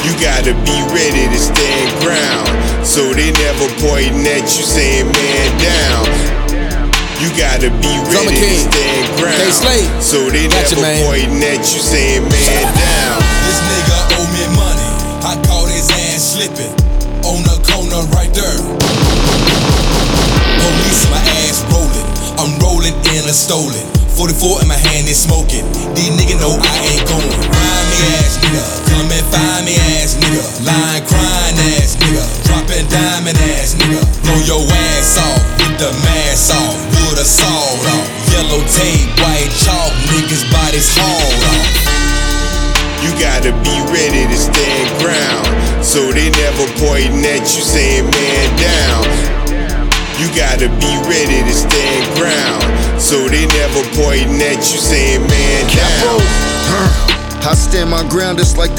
You gotta be ready to stand ground, so they never pointing at you saying man down. You gotta be ready to stand ground, so they never pointing at you saying man down. This nigga owe me money, I caught his ass slipping on the corner right there. Police my ass rolling, I'm rolling in a stolen 44 in my hand is smoking. These niggas know I ain't going. Rhyme me ass nigga, come and find me ass nigga. Line crying ass nigga, dropping diamond ass nigga. Blow your ass off with the mask off, wood or sawed off. Yellow tape, white chalk, niggas bodies hauled off. You gotta be ready to stand ground, so they never pointing at you saying man down. You gotta be ready to stand ground, so they never pointing at you saying man down. I stand my ground, it's like